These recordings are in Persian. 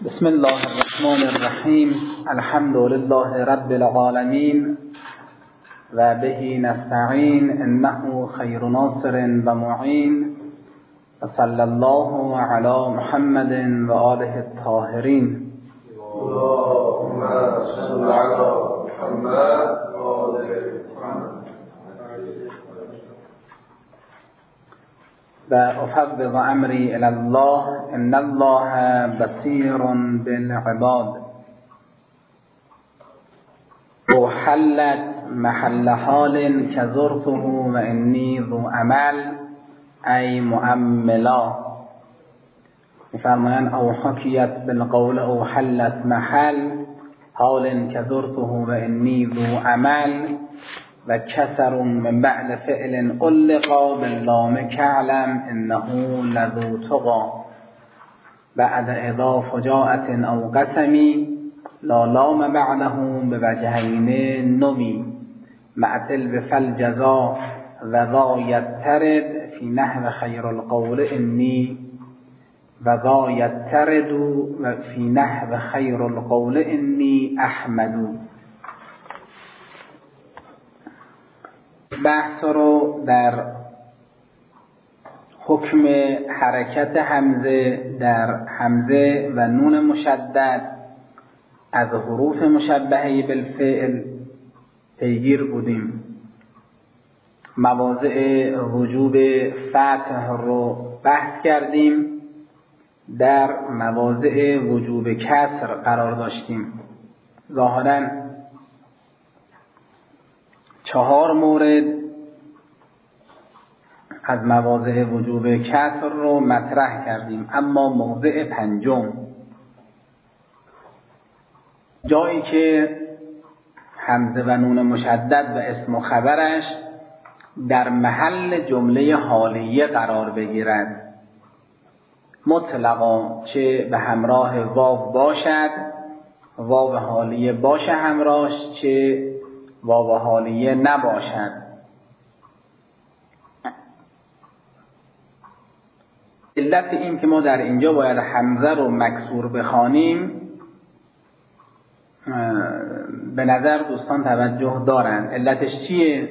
بسم الله الرحمن الرحیم. الحمد لله رب العالمین و به نستعین انه خیر ناصر و معین و صلی الله علی محمد و آله الطاهرین. اللهم صل علی محمد و آله محمد. و افوض امری الی الله ان الله بصیر بالعباد. وحلت محل حال کزرته و انی ذو عمل ای معملا. میفرمایند او حکیت بالقول او حلت محل حال کزرته و انی ذو عمل و کسر من بعد فعل علقا باللام کعلم انه لذو تقا بعد اذا فجاءت او قسمی لا لام بعده بوجهین نمی معتل بفل جزا و ذا یترد فی نحو خیر القول انی و ذا یترد و فی نحو خیر القول انی احمد. بحث رو در حکم حرکت همزه در همزه و نون مشدد از حروف مشبهه بالفعل پیگیر بودیم. مواضع وجوب فتح رو بحث کردیم، در مواضع وجوب کسر قرار داشتیم. ظاهراً 4 مورد از مواضع وجوب کسر رو مطرح کردیم، اما موضع 5 جایی که همزه و نون مشدد و اسم و خبرش در محل جمله حالیه قرار بگیرد، مطلقا چه به همراه واو باشد، واو حالیه باشه همراهش، چه واو حالیه نباشد. علت این که ما در اینجا باید حمزه رو مکسور بخوانیم به نظر دوستان توجه دارند. علتش چیه؟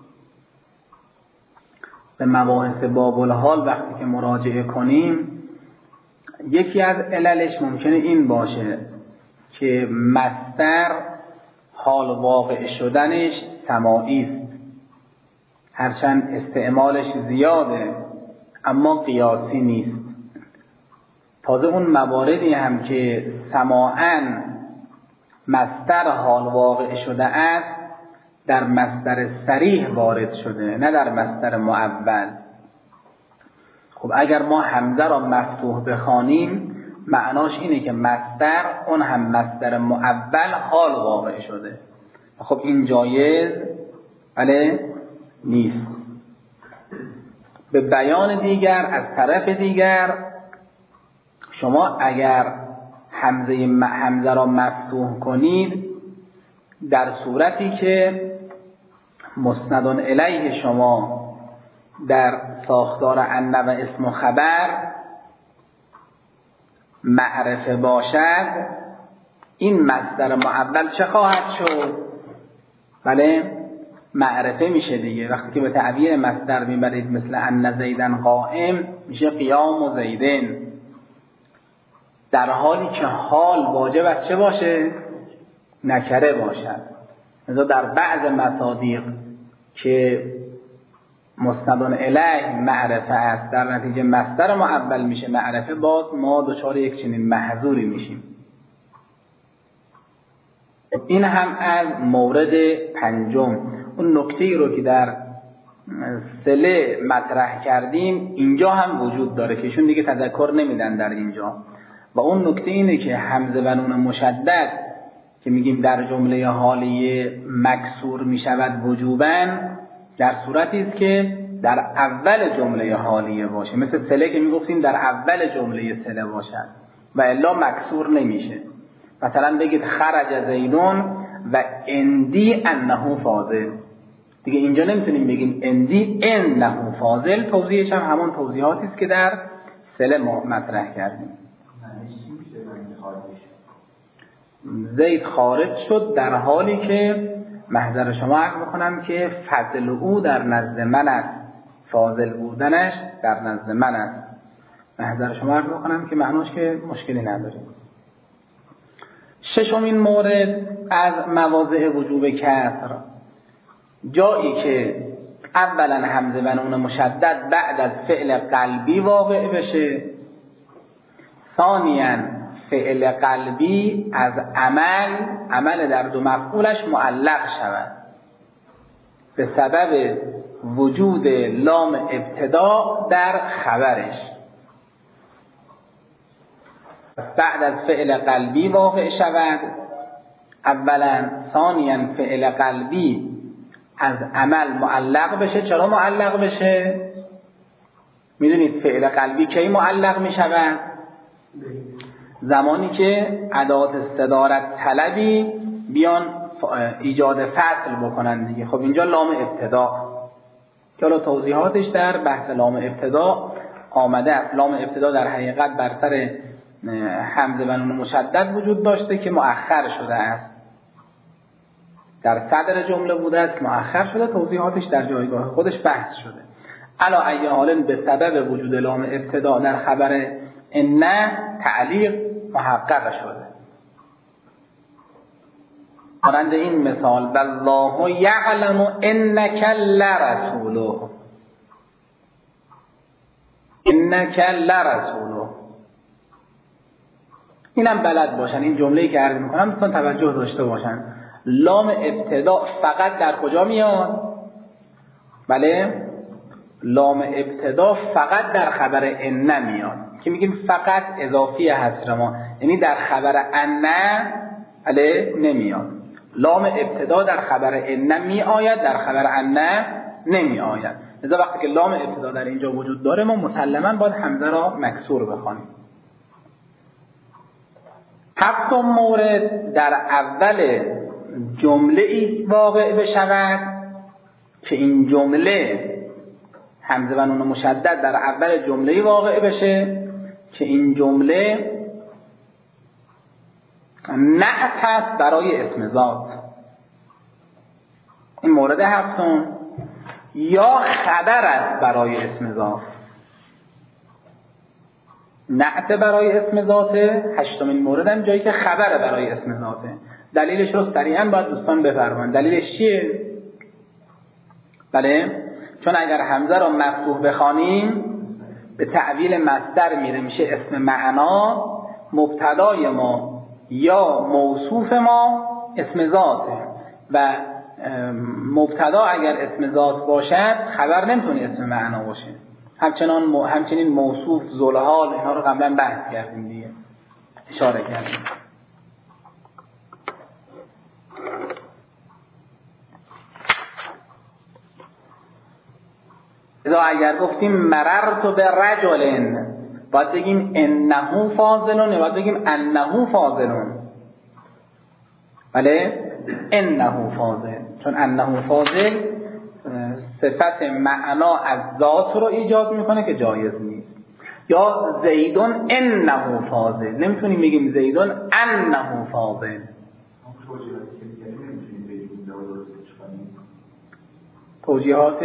به مباحث باب الحال وقتی که مراجعه کنیم یکی از عللش ممکنه این باشه که مصدر حال واقع شدنش سماعی است، هرچند استعمالش زیاده اما قیاسی نیست. تازه اون مواردی هم که سماعاً مصدر حال واقع شده است در مصدر صریح وارد شده، نه در مصدر معول. خب اگر ما حمزه را مفتوح بخوانیم معناش اینه که مصدر اون هم مصدر معول حال واقع شده. خب این جایز بله نیست. به بیان دیگر از طرف دیگر شما اگر حمزه را مفتوح کنید در صورتی که مسند الیه شما در ساختار ان و اسم و خبر معرفه باشد، این مصدر معول چه خواهد شد؟ بله معرفه میشه دیگه. وقتی که به تعبیر مصدر میبرید مثل ان زیدن قائم میشه قیام و زیدن، در حالی که حال واجب از چه باشه؟ نکره باشد. مثلا در بعض مصادیق که مسند الیه معرفه است در نتیجه مصدر معول میشه معرفه، باز ما دچار یک چنین محظوری میشیم. این هم از مورد 5. اون نکته‌ای رو که در صله مطرح کردیم اینجا هم وجود داره که ایشون دیگه تذکر نمیدن در اینجا، و اون نکته اینه که همزه و نون مشدد که میگیم در جمله حالیه مکسور میشود وجوباً در صورتی است که در اول جمله حالیه باشه، مثل صله که میگفتیم در اول جمله صله باشد و الا مکسور نمیشه. مثلا بگید خرج زیدون و اندی انه فاضل، دیگه اینجا نمیتونیم بگیم اندی انه فاضل، توضیحش هم همون توضیحاتی است که در صله ما مطرح کردیم. معنیش چی میشه؟ زید خارج شد در حالی که محضر شما عرض میکنم که فضل او در نزد من است، فاضل بودنش در نزد من است. محضر شما عرض میکنم که معناش که مشکلی نداره. ششمین مورد از مواضع وجوب کسر، جایی که اولا همزه و نون مشدد بعد از فعل قلبی واقع بشه، ثانیاً فعل قلبی از عمل در دو مفعولش معلق شود به سبب وجود لام ابتدا در خبرش. بعد از فعل قلبی واقع شود اولا، ثانیاً فعل قلبی از عمل معلق بشه. چرا معلق بشه؟ میدونید فعل قلبی کی معلق میشود؟ زمانی که ادوات استدارت طلبی بیان ایجاد فصل بکنن دیگه. خب اینجا لام ابتدا که حالا توضیحاتش در بحث لام ابتدا آمده است. لام ابتدا در حقیقت بر سر همزه و نون مشدد وجود داشته که مؤخر شده است، در صدر جمله بوده است که مؤخر شده، توضیحاتش در جایگاه خودش بحث شده. علا ای حال به سبب وجود لام ابتدا در خبر ان تعلیق محقق شده. مانند این مثال والله یعلم انک لرسوله، انک لرسوله، اینم بلد باشن. این جمله‌ای که عرض می‌کنم دوستان توجه داشته باشن. لام ابتدا فقط در کجا میاد؟ بله، لام ابتدا فقط در خبر ان میاد که میگیم فقط اضافی حصر ما، یعنی در خبر ان بله نمیاد. لام ابتدا در خبر ان می آید، در خبر ان نمی آید. لذا وقتی که لام ابتدا در اینجا وجود داره ما مسلماً باید حمزه را مکسور بخوانیم. هفتم مورد در اول جمله ای واقع بشود که این جمله همزه و نون مشدد در اول جمله ای واقع بشه که این جمله نعت است برای اسم ذات. این مورد هفتم. یا خبر است برای اسم ذات. نعت برای اسم ذاته. هشتمین مورد هم جایی که خبر برای اسم ذاته. دلیلش رو سریعا باید دوستان بفرمایند. دلیلش چیه؟ بله، چون اگر حمزه رو مفتوح بخوانیم به تعویل مصدر میره، میشه اسم معنا، مبتدای ما یا موصوف ما اسم ذاته و مبتدا اگر اسم ذات باشد خبر نمیتونه اسم معنا باشه. همچنین موصوف، ذوالحال، اینها رو قبلا بحث کردیم دیگه، اشاره کردیم. اگر گفتیم مررت به رجل باید بگیم انه فاضلون، باید بگیم انه فاضلون. بله، انه فاضل، چون انه فاضل صفت معنا از ذات رو ایجاد میکنه که جایز نیست. یا زیدون انه فاضل، نمیتونیم بگیم زیدون انه فاضل. توجیهات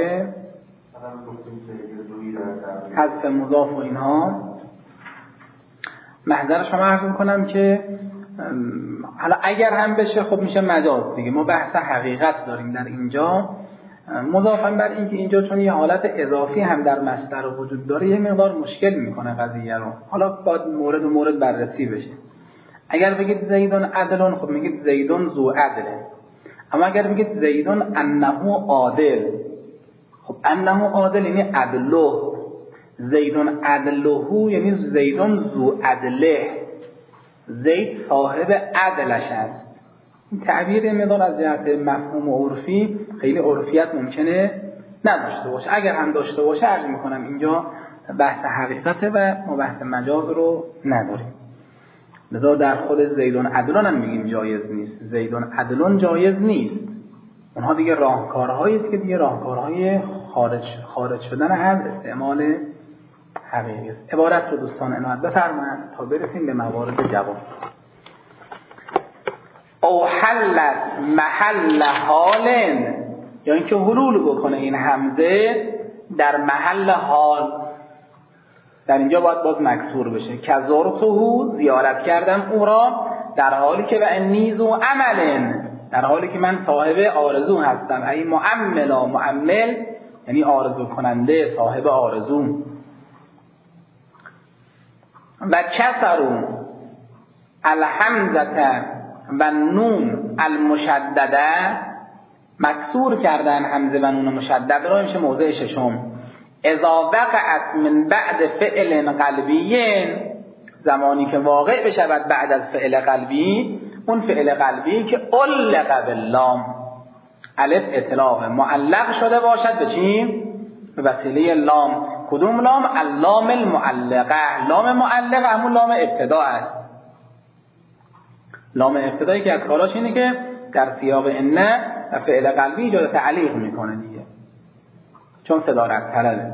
حذف مضاف و اینها محضر شما عرض میکنم که حالا اگر هم بشه خب میشه مجاز دیگه. ما بحث حقیقت داریم در اینجا. مضافاً بر اینکه اینجا چون یه حالت اضافی هم در مصدر وجود داره یه مقدار مشکل میکنه قضیه رو. حالا باید مورد و مورد بررسی بشه. اگر بگید زیدون عدلون خب میگید زیدون ذو عدله، اما اگر بگید زیدون انه عادل خب انه عادل یعنی عدله، زیدون عدله یعنی زیدون ذو عدله، زید صاحب عدلش است. این تعبیر مقدار از جهت مفهوم و عرفی خیلی عرفیت ممکنه نداشته باشه. اگر هم داشته باشه عرض میکنم اینجا بحث حقیقته و ما بحث مجاز رو نداریم. لذا در خود زیدون عدلون هم میگیم جایز نیست. زیدون عدلون جایز نیست. اونها دیگه راهکارهایی است که دیگه راهکارهای خارج شدن از استعمال حقیقی است. عبارت رو دوستان عنایت بفرمایند تا برسیم به موارد جواب. او حلت محل حال، یا اینکه حلول بکنه این همزه در محل حال. در اینجا باید باز مکسور بشه. کزرتهو، زیارت کردم او را، در حالی که و انیزو عملن، در حالی که من صاحب آرزو هستم. ای معملا، معمل یعنی آرزو کننده، صاحب آرزو. و کسرو الحمزه و نون المشدده، مکسور کردن حمزه و نون مشدد را، میشه موضع ششم. اذا وقعت من بعد فعل قلبی، زمانی که واقع بشود بعد از فعل قلبی، اون فعل قلبی که علق باللام، الف اطلاق معلق شده باشد به چی؟ به وسیله لام. کدوم لام؟ اللام المعلقه. لام معلقه همون لام ابتدا است. لام ابتدایی که از کاراش اینه که در سیاق ان و فعل قلبی ایجاد تعلیق میکنه دیگه، چون صدارت طلبه.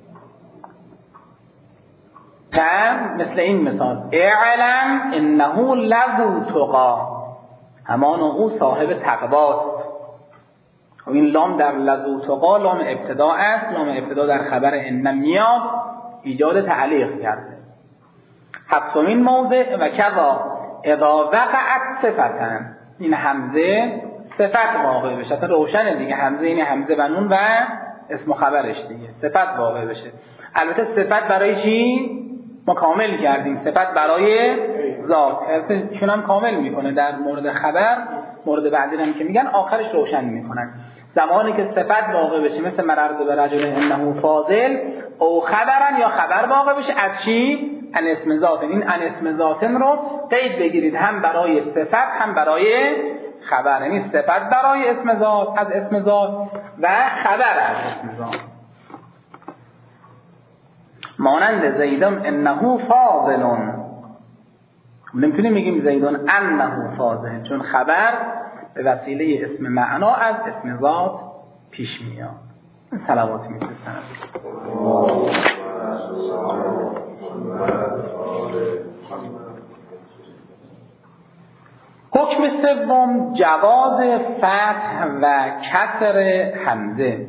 مثل این مثال، اعلم انه لذو تقی، همان او صاحب تقواست. و این لام در لذو تقی لام ابتدا است. لام ابتدا در خبر ان میاد، ایجاد تعلیق کرده. هفتمین موضع و کذا اذا وقعت صفتن، این همزه صفت واقع بشه. تا روشنه دیگه، همزه این همزه و نون و اسم و خبرش دیگه، صفت واقع بشه. البته صفت برای چی؟ ما کامل کردیم. صفت برای ذات، چون هم کامل میکنه در مورد خبر. مورد بعدی هم که میگن آخرش روشن میکنن. زمانی که صفت واقع بشه، مثل مررت برجل انه فاضل، او خبرن، یا خبر واقع بشه از چی؟ ان اسم ذات. این ان اسم ذاتن رو قید بگیرید، هم برای صفت هم برای خبر. یعنی صفت برای اسم ذات از اسم ذات و خبر از اسم ذات. مانند زیدم انه فاضل، نمیتونیم بگیم زیدون انه فاضل، چون خبر به وسیله اسم معنا از اسم ذات پیش میاد. صلوات میفرستن. حکم سوم جواز فتح و کسر همزه.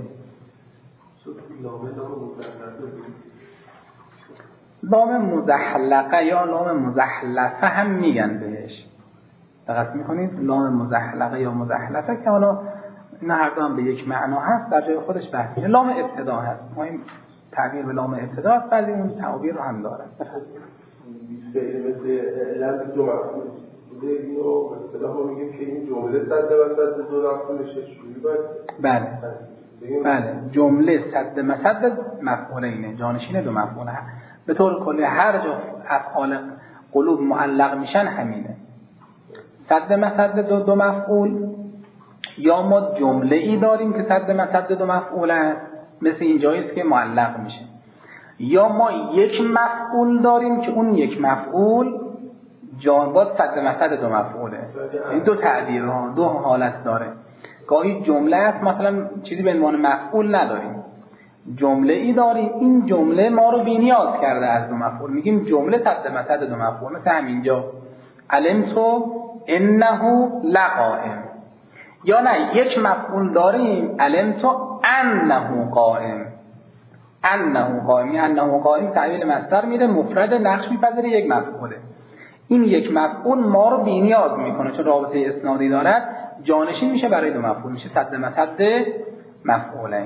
لام مزحلقه یا لام مزحلفه هم میگن بهش. دقت میکنید؟ لام مزحلقه یا مزحلفه که حالا اینا هر دو هم به یک معنا هست، در جای خودش بحث میشه. لام ابتدا هست. ما این تعبیر به لام ابتدا است، بعضی اون تعبیر رو هم داره. مثل علم دو مفعول اینو مثلا ما میگیم که این جمله صد مسد دو مفعولشه چجوری باید؟ بله جمله صد مسد مفعولینه، جانشین دو مفعوله. به طور کلی هر جا افعال قلوب معلق میشن همینه. صد مسد دو مفعول، یا ما جمله ای داریم که صد مسد دو مفعول است، مثل این جاییست که معلق میشه، یا ما یک مفعول داریم که اون یک مفعول باز صد مسد دو مفعوله. این دو تعبیر ها، دو حالت داره. گاهی جمله است، مثلا چیزی به عنوان مفعول نداریم، جمله ای داریم، این جمله ما رو بی‌نیاز کرده از دو مفعول، میگیم جمله صد مسد دو مفعول. مثل همینجا علمتو انه لقائم، یا نه یک مفعول داریم علمتو انه قائم. انه قائم، انه قائم تعبیر مصدر میده، مفرد نقش میپذیره، یک مفعوله. این یک مفعول ما رو بی‌نیاز میکنه، چون رابطه اسنادی دارد، جانشین میشه برای دو مفعول، میشه صد مسد مفعولین.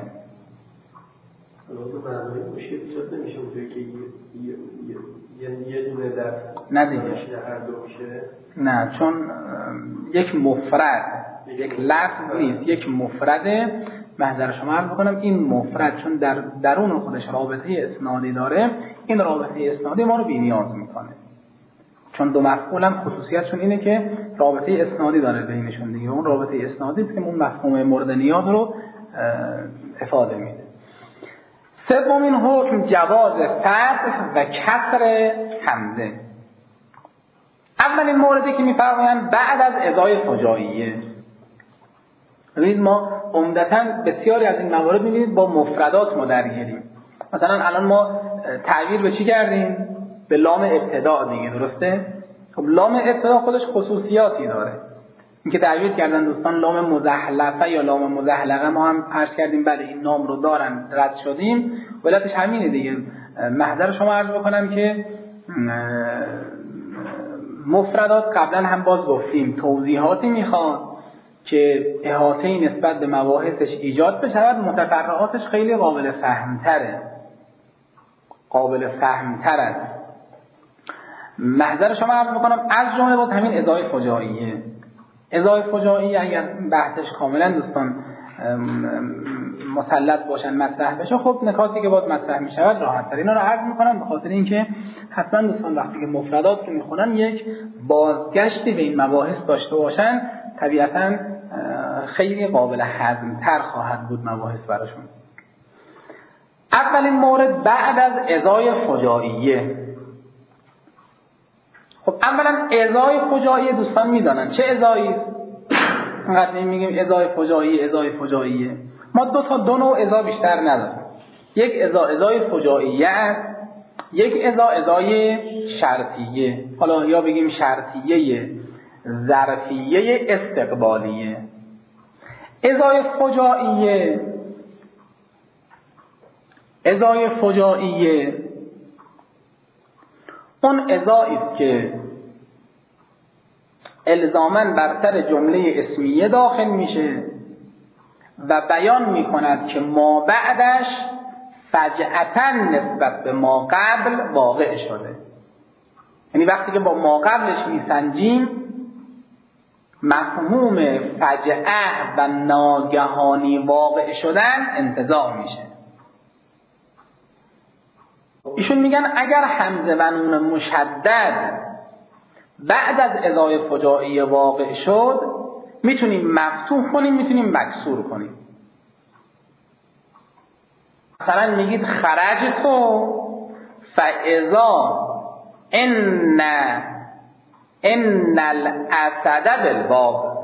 البته معنای مشکل ایجاد نمیشه اونطوری که یه دونه درس نه دیگه، هر دو میشه. نه، چون یک مفرد یک لفظ نیست، یک مفرده. محضر شما عرض بکنم این مفرد چون در درون خودش رابطه اسنادی داره، این رابطه اسنادی ما رو بی‌نیاز میکنه. چون دو مفعول هم خصوصیتشون اینه که رابطه اسنادی داره بینشون دیگه، اون رابطه اسنادی است که اون مفهوم مورد نیاز رو افاده میده. سومین حکم جواز فتح و کسر همزه. اولین موردی که میفرمایند بعد از ازای فجاییه. ببینید ما عمدتاً بسیاری از این موارد میبینید با مفردات ما درگیریم. مثلا الان ما تعبیر به چی کردیم؟ به لام ابتدا دیگه، درسته؟ خب لام ابتدا خودش خصوصیاتی داره. این که تعبیر کردن دوستان لام مزحلفه یا لام مزحلقه، ما هم عرض کردیم بله این نام رو دارن، رد شدیم، ولاتش همینه دیگه. محضر شما عرض بکنم که مفردات قبلا هم باز گفتیم توضیحاتی میخواد که احاطه‌ای نسبت به مباحثش ایجاد بشود، متفرعاتش خیلی قابل فهمتر است. محضر شما عرض بکنم از جمله بود همین ازای فجائیه. ازای فجائیه اگر بحثش کاملا دوستان مسلط باشن مطرح بشه، خب نکاتی که باز مطرح میشود راحت تر. اینا رو عرض میکنم به خاطر اینکه حتما دوستان وقتی که مفردات رو میخونن یک بازگشتی به این مباحث داشته باشن، طبیعتاً خیلی قابل هضم تر خواهد بود مباحث براشون. اولین مورد بعد از ازای فجائیه. خب اولا ازای فجائیه دوستان میدانن چه ازایی است؟ انقدر میگیم ازای فجائیه. ما دو نوع ازا بیشتر نداریم. یک ازای فجائیه است، یک ازای شرطیه. حالا یا بگیم شرطیه ظرفیه استقبالیه. ازای فجائیه اون ازایی است که الزاماً بر سر جمله اسمیه داخل میشه و بیان میکند که ما بعدش فجأتاً نسبت به ما قبل واقع شده. یعنی وقتی که با ما قبلش میسنجیم، مفهوم فجأه و ناگهانی واقع شدن انتزاع میشه. ایشون میگن اگر حمزه و نون مشدد بعد از ازای فجائیه واقع شد، میتونیم مفتوح کنیم، میتونیم مکسور کنیم. مثلا میگید خرجت فاذا ان الاسد بالباب،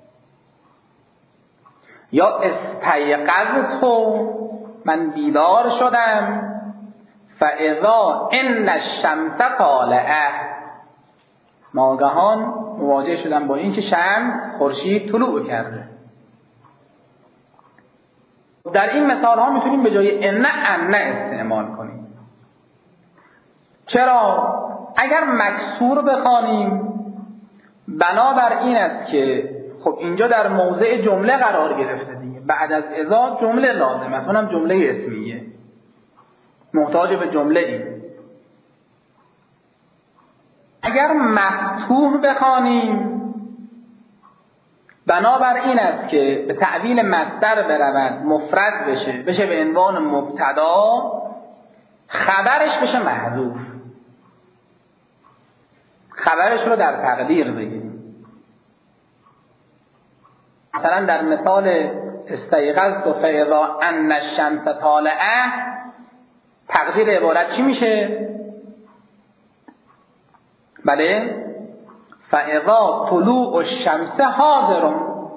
یا استيقظت من بیدار شدم فاذا ان الشمس طالعه، ناگهان مواجه شدم با این که شمس خورشید طلوع کرده. در این مثال ها میتونیم به جای ان استعمال کنیم. چرا؟ اگر مکسور بخوانیم بنابر این است که خب اینجا در موضع جمله قرار گرفته دیگه، بعد از اذا جمله لازم است، اونم جمله اسمیه محتاج به جمله ایم. اگر مفتوح بخوانیم بنابر این است که به تعویل مصدر برود، مفرد بشه به عنوان مبتدا، خبرش بشه محذوف، خبرش رو در تقدیر بگیریم. مثلا در مثال استیقظت فاذا ان الشمس طالعه، تقدیر عبارت چی میشه؟ بله، فاذا طلوع الشمس حاضر.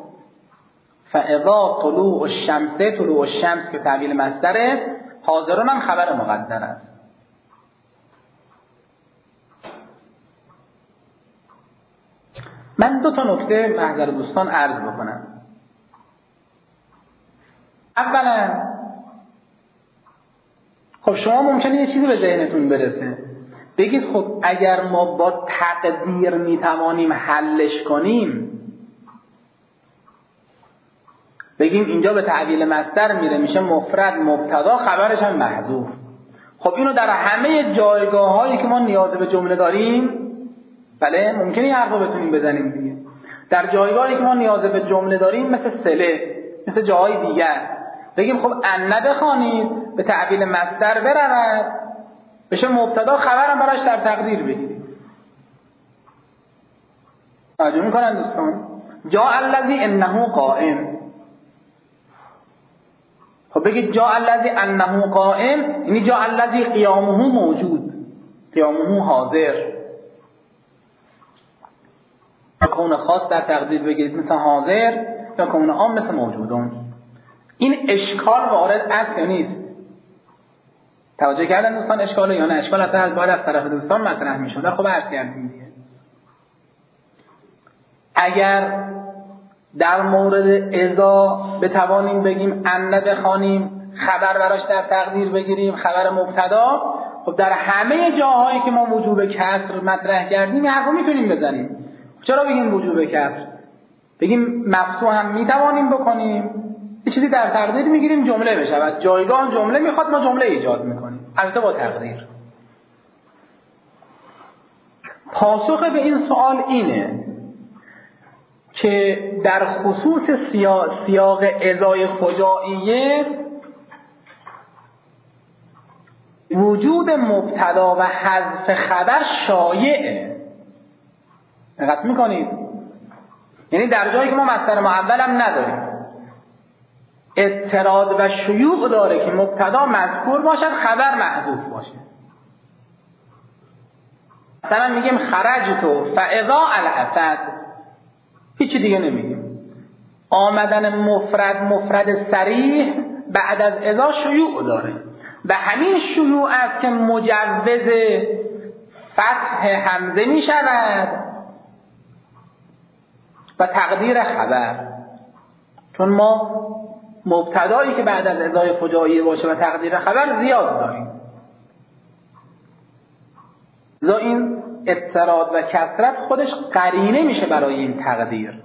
فاذا طلوع الشمس که تعبیر مصدره، حاضرون هم خبر مقدر است. من دو تا نکته محضر دوستان عرض بکنم. اولا خب شما ممکنه یه چیزی به ذهنتون برسه، بگید خب اگر ما با تقدیر میتوانیم حلش کنیم، بگیم اینجا به تعویل مصدر میره، میشه مفرد مبتدا، خبرش هم محذوف. خب اینو در همه جایگاه هایی که ما نیاز به جمله داریم، بله ممکنه یه حرفا بتونیم بزنیم دیگه. در جایگاهی که ما نیاز به جمله داریم مثل صله، مثل جاهای دیگر، بگیم خب ان بخوانید به تعویل مصدر برود، بشه مبتدا، خبرم براش در تقدیر بگیریم. توجه میکنن دوستان؟ جاء الذی انه قائم، خب بگید جاء الذی انه قائم، یعنی جاء الذی قیامه موجود، قیامه حاضر. کون خاص در تقدیر بگیرید مثل حاضر، یا کون عام مثل موجودون. این اشکال وارد است یا نیست؟ توجه کردن دوستان اشکاله یا نه؟ اشکال حتی از باید از طرف دوستان مطرح می شده. خب عرض کردیم دیگه. اگر در مورد اذا بتوانیم بگیم ان بخوانیم، خبر براش در تقدیر بگیریم، خبر مبتدا. خب در همه جاهایی که ما وجوب کسر مطرح کردیم این حرفو میتونیم بزنیم. چرا بگیم وجوب کسر؟ بگیم مفتوح هم میتوانیم بکنیم، یه چیزی در تقدیر میگیریم جمله بشود، جایگاه جمله میخواد ما جمله ایجاد میکنیم، البته با تقدیر. پاسخ به این سوال اینه که در خصوص سیاق اذای فجائیه وجود مبتدا و حذف خبر شایعه. دقت میکنید؟ یعنی در جایی که ما مصدر معول هم نداریم، اضطراد و شیوع داره که مبتدا مذکور باشد خبر محذوف باشه. مثلا میگیم خرجت فاذا الاسد، هیچی دیگه نمیگیم. آمدن مفرد صریح بعد از اذا شیوع داره و همین شیوع است که مجوز فتح حمزه می شود و تقدیر خبر. چون ما مبتدایی که بعد از اذای فجائیه باشه و تقدیر خبر زیاد داریم، لذا این اضطراد و کثرت خودش قرینه میشه برای این تقدیر.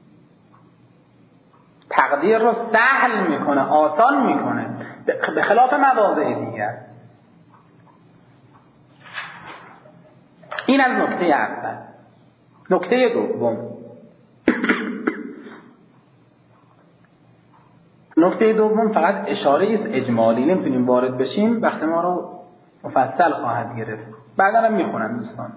تقدیر رو سهل میکنه، آسان میکنه، به خلاف مواضع دیگر. این از نکته اول. نکته دوم، نکته دوم فقط اشاره است اجمالی، نمیتونیم وارد بشیم، وقت ما رو مفصل خواهد گرفت. بعدا هم میخونم دوستان.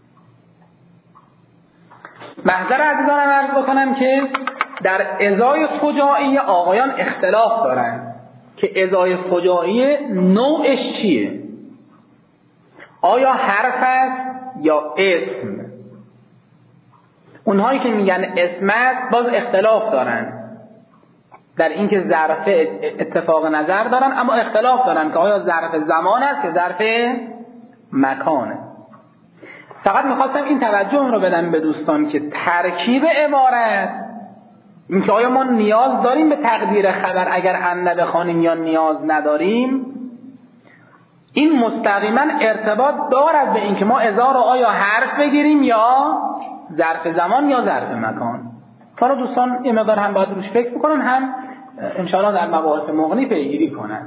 محضر عزیزانم عرض بکنم که در اذای فجائیه آقایان اختلاف دارن که اذای فجائیه نوعش چیه؟ آیا حرف است یا اسم؟ اونهایی که میگن اسم است باز اختلاف دارن در اینکه ظرف اتفاق نظر دارن، اما اختلاف دارن که آیا ظرف زمان است یا ظرف مکانه. فقط میخواستم این توجه رو بدم به دوستان که ترکیب عبارت، اینکه آیا ما نیاز داریم به تقدیر خبر اگر ان بخوانیم یا نیاز نداریم، این مستقیما ارتباط دارد به اینکه ما اذا رو آیا حرف بگیریم یا ظرف زمان یا ظرف مکان. تا دوستان یه مقدار هم باید روش فکر بکنن، هم انشاءالله در مباحث مغنی پیگیری کنن.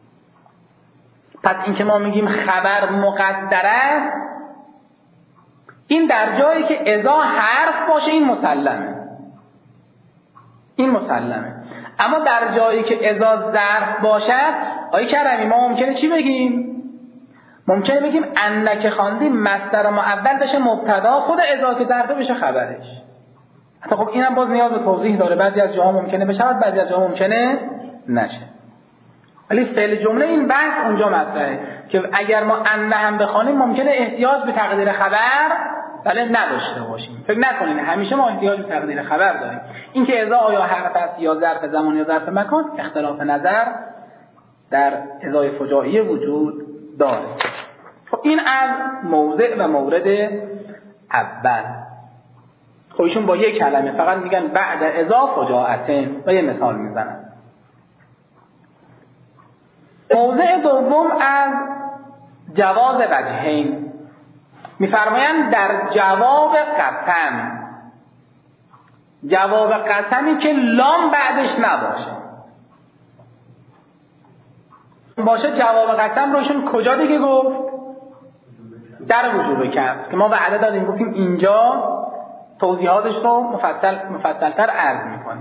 پس اینکه ما میگیم خبر مقدر است، این در جایی که اذا حرف باشه این مسلمه، این مسلمه. اما در جایی که اذا ظرف باشد، آیه کرمی ما ممکنه چی بگیم؟ ممکنه بگیم انک خواندیم مصدر معول بشه مبتدا، خود اذا که ظرفه بشه خبرش. حتی خب اینم باز نیاز به توضیح داره، بعضی از جاها ممکنه بشه، بعضی از جاها ممکنه نشه. ولی فعل جمله این بحث اونجا مطرحه که اگر ما ان هم بخوانیم ممکنه احتیاج به تقدیر خبر نداشته باشیم. فکر نکنین همیشه ما احتیاج به تقدیر خبر داریم. اینکه اذا آیا حرف است یا ظرف زمان یا ظرف مکان، اختلاف نظر در اذای فجائیه وجود داره. خب این از موضع و مورد اول. خب ایشون با یک کلمه فقط میگن بعد اذا فجاعتن و یه مثال میزنن. موضع دوم از جواز وجهین، میفرمایند در جواب قسم، جواب قسمی که لام بعدش نباشه باشه، جواب قسم روشون کجا دیگه گفت؟ در وجوب کسر که ما وعده دادیم، گفتیم اینجا توضیحاتش رو مفصل‌تر عرض میکنیم.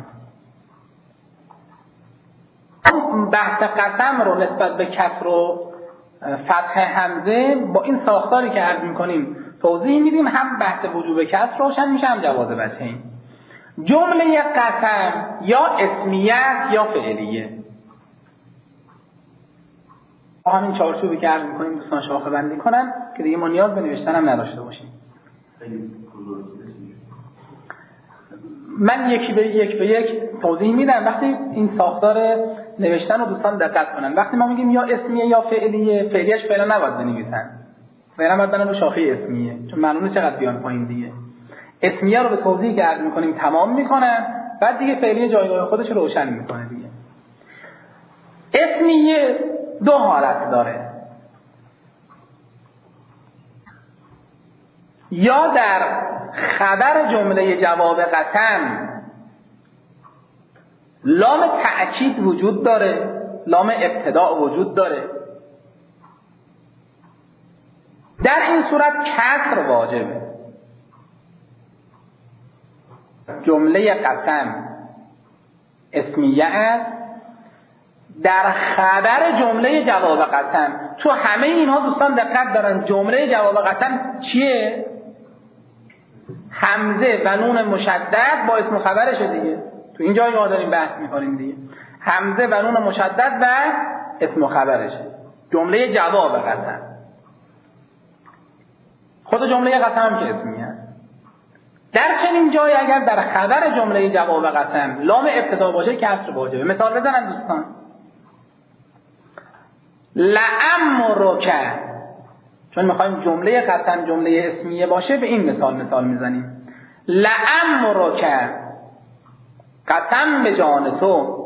بحث قسم رو نسبت به کسر و فتح حمزه با این ساختاری که عرض میکنیم توضیح میدیم، هم بحث وجوب کسر روشن میشه، هم جواز وجهین. جمله قسم یا اسمیت یا فعلیه. همین چارچوبی که عرض میکنیم دوستان شاخه بندی کنن که دیگه ما نیاز به نوشتن هم نداشته باشیم. من یک به یک توضیح میدم. وقتی این ساختار نوشتن رو دوستان دقت کنن، وقتی ما میگیم یا اسمیه یا فعلیه، فعلیش فعلا نباید بنویسن، فعلا باید بنویسن رو شاخه اسمیه، چون معلومه چقدر بیان پایین دیگه. اسمیه رو به توضیحی که عرض میکنیم تمام میکنن، بعد دیگه فعلی جایگاه خودش روشن میکنه دیگه. اسمیه دو حالت داره، یا در خبر جمله جواب قسم لام تأکید وجود داره، لام ابتداء وجود داره، در این صورت کسر واجبه. جمله قسم اسمیه است، در خبر جمله جواب قسم. تو همه اینها دوستان دقت دارن، جمله جواب قسم چیه؟ حمزه و نون مشدد با اسم خبرشه دیگه. تو این جایگاه داریم بحث می‌کنیم دیگه. حمزه و نون مشدد و اسم خبرشه، جمله جواب قسم. خود جمله قسم هم که اسمیه است. در چنین جایی اگر در خبر جمله جواب قسم لام ابتدا باشه کسر واجبه. مثال بزنن دوستان. لعمرک، چون میخوایم جمله قسم جمله اسمیه باشه به این مثال میزنیم. لعمرک، قسم به جان تو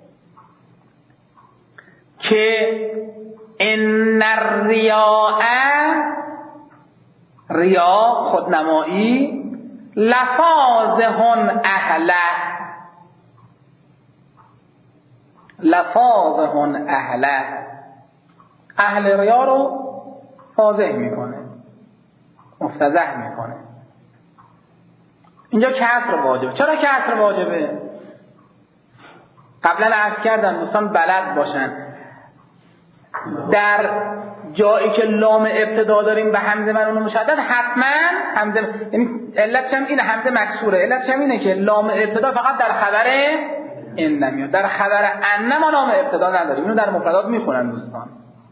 که ان الریاء، ریا خودنمایی، لفاظهن اهله، لفاظهن اهله، اهل ریا رو فاضح میکنه، مفتضح میکنه. اینجا کسر واجبه. چرا کسر واجبه؟ قبلا عرض کردم دوستان بلد باشن، در جایی که لام ابتدا داریم به حمزه و نون مشدد حتما حمزه، یعنی علتش هم اینه، حمزه مکسوره، علتش هم اینه که لام ابتدا فقط در خبر ان نمیاد، در خبر ان ما لام ابتدا نداریم. اینو در مفردات میخونن دوستان.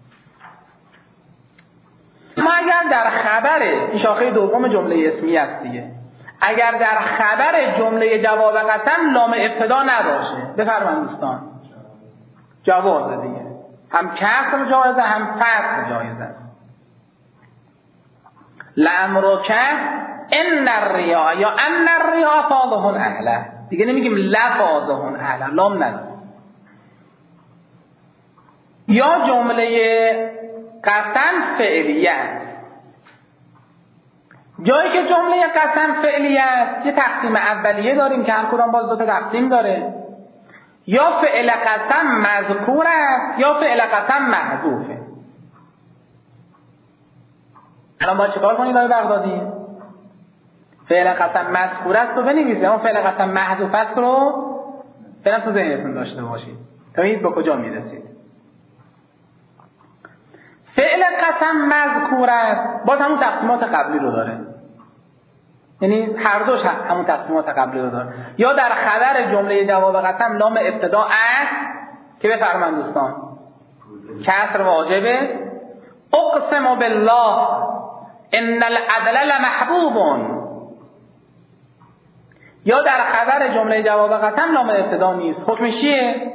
ما اگر در خبر، این شاخه دوم جمله اسمی است دیگه، اگر در خبر جمله جواب قسم لام ابتدا نباشه، بفرمایید دوستان، جوازه دیگه، هم کسر جایزه هم فتح جایزه است. لعمرک ان الریا یا ان الریا فاضهن اهله، دیگه نمیگیم لفاظهن اهله، لام نداره. یا جمله قسم فعلیه است، جایی که جمله قسم فعلیه است یه تقسیم اولیه داریم که هر کدام باز دو تا تقسیم داره. یا فعل قسم مذکور است یا فعل قسم محذوفه. الان باید چیکار کنید آقای بغدادی؟ فعل قسم مذکور است رو بنویسید، اما فعل قسم محذوف است رو فعلا تو ذهنتون داشته باشید تا ببینید به کجا میرسید. فعل قسم مذکور است، باز همون تقسیمات قبلی رو داره، یعنی هر دوش همون تقسیمات قبلی رو داره. یا در خبر جمله جواب قسم لام ابتدا است که بفرمایید دوستان کسر واجبه. اقسم بالله ان العدل لمحبوب، یا در خبر جمله جواب قسم لام ابتدا نیست، حکمش چیه؟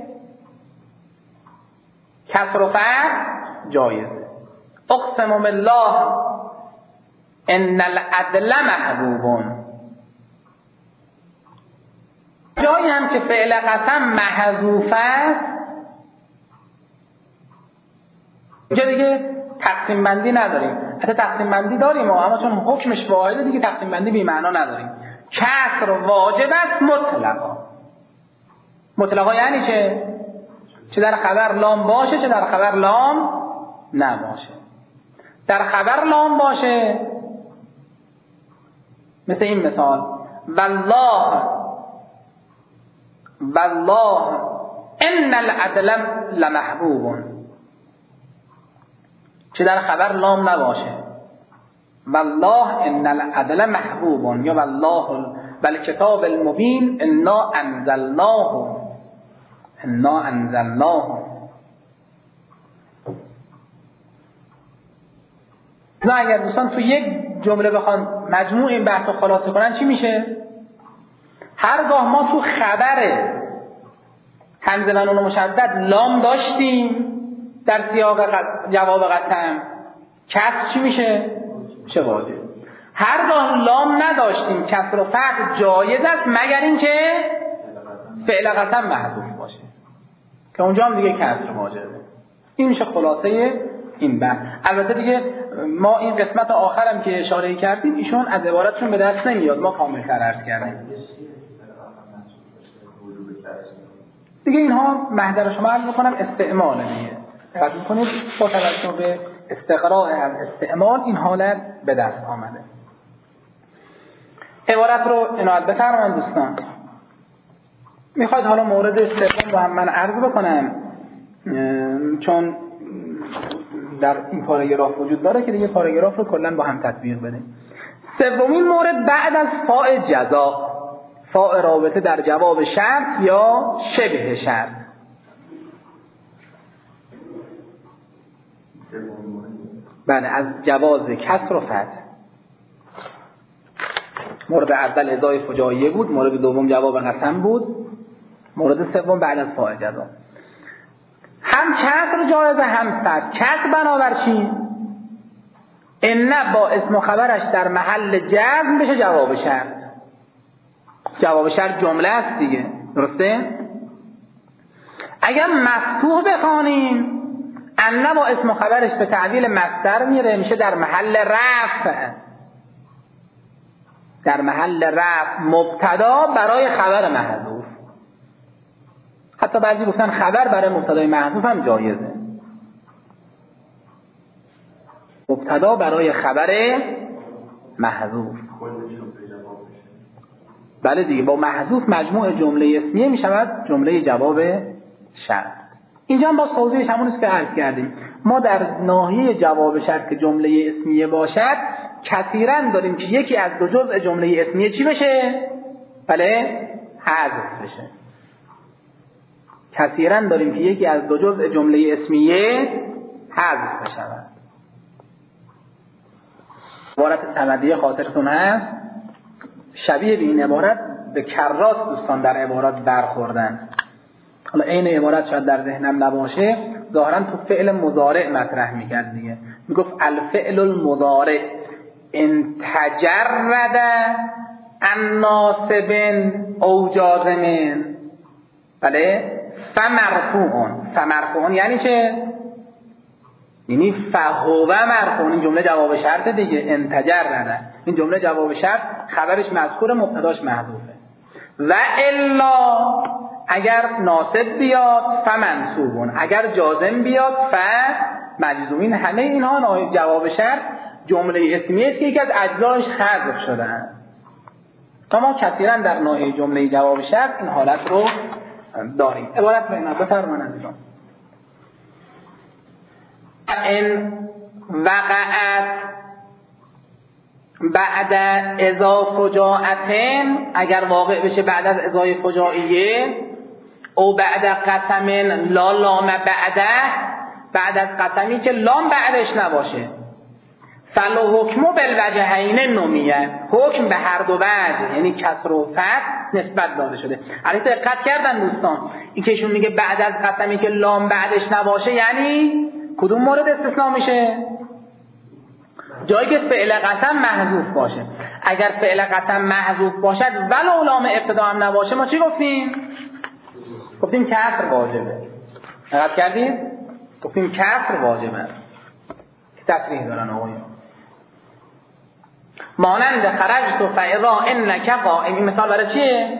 کسر و فتح جایزه. اقسم بالله ان العدل محبوب. جایی هم که فعل قسم محذوف است اینجا دیگه تقسیم بندی نداریم، حتی تقسیم بندی داریم اما چون حکمش واحده دیگه تقسیم بندی بی معنا نداریم. کسر واجب است مطلقا. مطلقا یعنی چه در خبر لام باشه چه در خبر لام نباشه. در خبر لام باشه مثل این مثال والله ان العدل لمحبوب، چه در خبر لام نباشه والله ان العدل محبوب، یا والله بالکتاب المبین انا انزلناه. نه اگر دوستان تو یک جمله بخوان مجموع این بحث رو خلاصه کنن چی میشه؟ هرگاه ما تو خبر حمزه و نون مشدد لام داشتیم در سیاق جواب قسم کسر چی میشه؟ چه واجب. هرگاه لام نداشتیم کسر و فتح جایز است مگر اینکه فعل قسم محذوف باشه که اونجا هم دیگه کسر واجبه. این میشه خلاصه این بحث. البته دیگه ما این قسمت آخرم که اشاره کردیم ایشون از عبارتشون به دست نمیاد، ما کامل‌تر عرض کردیم دیگه. اینها محضر شما عرض بکنم استعماله دیگه. دقت می‌کنید با توجه به استقراء از استعمال این حالت به دست آمده. عبارت رو عنایت بفرمایید دوستان. میخواید حالا مورد سوم رو هم من عرض بکنم چون در این پاراگراف وجود داره که دیگه پاراگراف رو کلا با هم تطبیق بدیم. سومین مورد بعد از فاء جزا، فاء رابطه در جواب شرط یا شبه شرط. بله، از جواز کسر و فتح. مورد اول ادای فجاییه بود، مورد دوم جواب قسم بود، مورد سوم بعد از فاء جزا. هم کسر جایزه هم فتح. کسر بنابر چی؟ ان با اسم و خبرش در محل جزم بشه جواب شرط. جواب شرط جمله است دیگه، درسته؟ اگر مفتوح بخوانیم ان با اسم و خبرش به تعدیل مصدر میره، میشه در محل رفع. در محل رفع مبتدا برای خبر محذوف. حتی بعضی گفتن خبر برای مبتدای محذوف هم جایزه. مبتدا برای خبر محذوف. بله دیگه، با محذوف مجموع جمله اسمیه میشود جمله جواب شرط. اینجا هم باز توضیحش همون که عرض کردیم. ما در ناحیه جواب شرط که جمله اسمیه باشد کثیرا داریم که یکی از دو جزء جمله اسمیه چی بشه؟ بله، حذف بشه. کثیرا داریم که یکی از دو جزء جمله اسمیه حذف بشه. عبارت صمدیه خاطرتون هست؟ شبیه به این عبارت به کرات دوستان در عبارات برخوردن. حالا این عبارت شاید در ذهنم نباشه، ظاهرا تو فعل مضارع مطرح میکرد دیگه. میگفت الفعل المضارع ان تجرد عن ناصب او جازم، بله، فمرفوع یعنی چه؟ یعنی فهو مرفوع. این جمله جواب شرط دیگه. ان تجرد، این جمله جواب شرط، خبرش مذکور، مبتداش محذوفه. و الا اگر ناصب بیاد فمنصوبون، اگر جازم بیاد فمجزومین. همه اینها جواب شرط جمله اسمیه است که یکی از اجزایش حذف شده است. تا ما کثیرا در ناحیه جمله جواب شرط این حالت رو داریم. عبارت رو اینا بفرمایید. ان وقعت بعد اذا فجاعتن، اگر واقع بشه بعد از ازای فجائیه، او بعد قسم لا لام بعده، بعد از قسمی که لام بعدش نباشه، فلو حکمو بالوجهین نمیه، حکم به هر دو وجه یعنی کسر و فتح نسبت داده شده. البته دقت کردن دوستان، این که ایشون میگه بعد از قسمی که لام بعدش نباشه یعنی کدوم مورد استثناء میشه؟ جایی که فعل قسم محذوف باشه. اگر فعل قسم محذوف باشد ولو لام ابتدا هم نباشه، ما چی گفتیم؟ گفتیم کسر واجبه. دقت کردید؟ گفتیم کسر واجبه. تصریح دارن آقایون. مانند خرجت فاذا انک قائم، این مثال برای چیه؟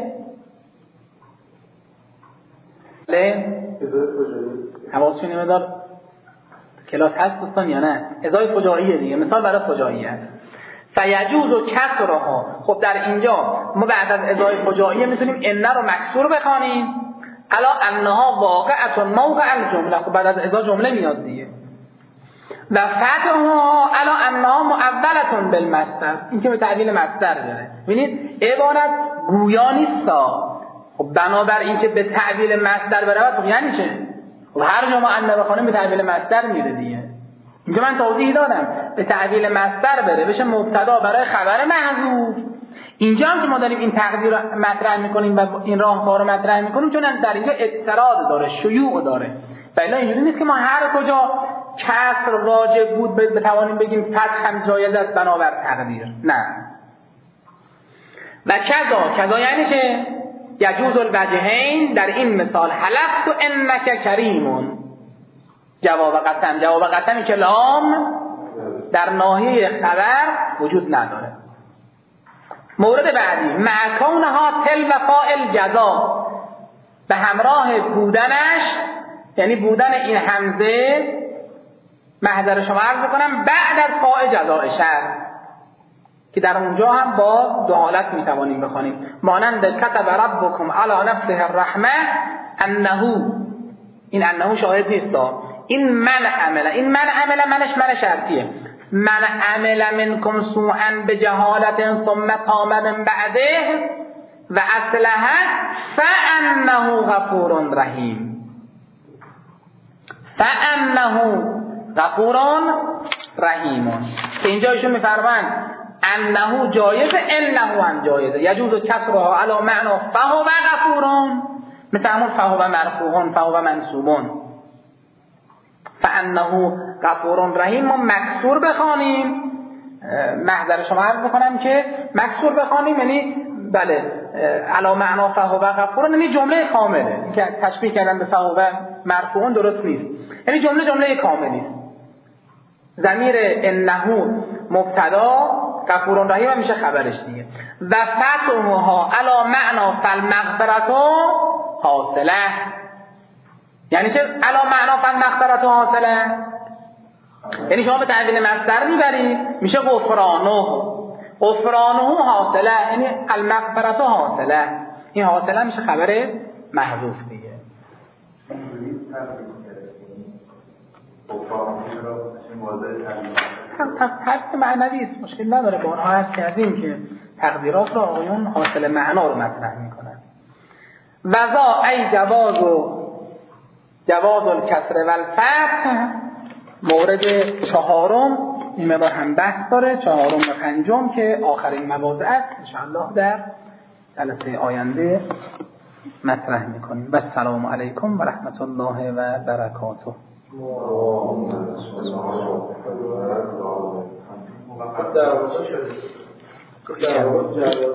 حواستون نمیدار کلاس هست دوستان یا نه؟ ازای فجائیه دیگه، مثال برای فجائیه. فیجوز کسرها. خب در اینجا ما بعد از ازای فجائیه میتونیم ان رو مکسور بخوانیم، الا انها واقعه موقع الجمله. خب بعد از ازا جمله میاد دیگه. و فتحها الا انها مؤولة بالمصدر، این که به تعویل مصدر داره. ببینید عبارت گویا نیستا. خب بنابر این که به تعویل مصدر برود، خب یعنی چه؟ خب هر جا ما ان بخونیم به تعویل مصدر میره دیگه. اینجا من توضیح دادم به تعویل مصدر بره بشه مبتدا برای خبر محذوف. اینجا هم که ما داریم این تقدیر رو مطرح میکنیم و این راهکار رو مطرح میکنیم، چون در اینجا اضطراد داره، شیوع داره. بلا اینجوری نیست که ما هر کجا کسر واجب بود بتوانیم بگیم فتح هم جایز است بنابر تقدیر. نه. و کذا یعنی چه؟ یجوز الوجهین، در این مثال حلفت انک کریمون، جواب قسمی که لام در ناحیه خبر وجود نداره. مورد بعدی مع کونها تل و فاعل جزا، به همراه بودنش، یعنی بودن این همزه محضر شما عرض بکنم بعد از فاعل جزاء شر، که در اونجا هم با دو حالت میتوانیم بخوانیم، مانند کتب ربکم علی نفسه الرحمه انه، این انه شاهد نیست، این من عمل منش من شرطیه، من عمل منکم سوءا بجهالت ثم تاب من بعده و اصلح فانه غفور رحیم. فانه غفور رحیم، که اینجا ایشون میفرمایند انه جایزه، انه هم جایزه، یجوز کسرها علی معنا فهو غفورون، مثل همون فهو مرفوعون فهو منصوبون. فانه غفور رحیم ما مکسور بخوانیم، محضر شما عرض بکنم که مکسور بخوانیم یعنی بله علی معنا فهو غفور، یعنی جمله کامله، این که تشبیه کردن به فهو مرفوعون درست نیست، یعنی جمله کاملی است. ضمیر انه مبتدا، غفور رحیم میشه خبرش دیگه. و فتحها علی معنا فالمغفرة حاصله، یعنی چه علی معنا فالمغفرة حاصله؟ یعنی شما به تعبیر مصدر میبرید میشه غفرانه حاصله، یعنی المغفرة حاصله، این حاصله میشه خبر محذوف دیگه. تفسیر معنوی است، مشکل نداره، با اونها عرض کردیم که تقدیرات رو آقایون حاصل معنا رو مطرح میکنن. وذا ای جواز الکسر و الفتح، مورد چهارم، این مبار هم بحث داره، چهارم و پنجم که آخرین مواضع است، انشاءالله در جلسه آینده مطرح میکنیم. و السلام علیکم و رحمت الله و برکاته. در